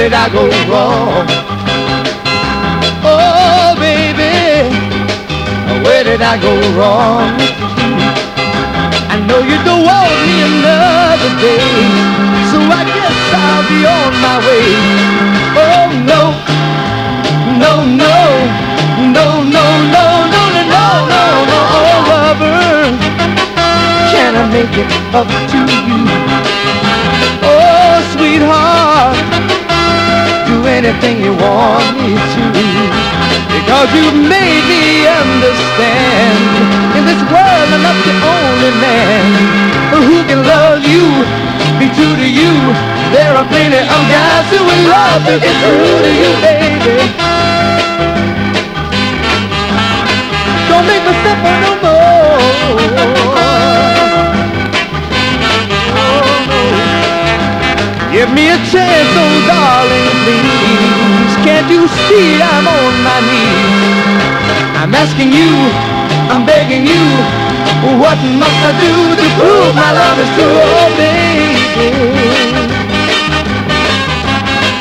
did I go wrong? Oh, baby, where did I go wrong? I know you don't want me another day, so I guess I'll be on my way. Oh, no, no, no, no, no, no, no, no, no, no, no, oh, lover, can I make it up to you? Oh, sweetheart, do anything you want me to, because you've made me understand in this world I'm not the only man who can love you, be true to you. There are plenty of guys who would love to get true to you, baby. Don't make me suffer no more. Give me a chance, oh darling, please. Can't you see I'm on my knees? I'm asking you, I'm begging you, what must I do to prove my love is true, oh baby?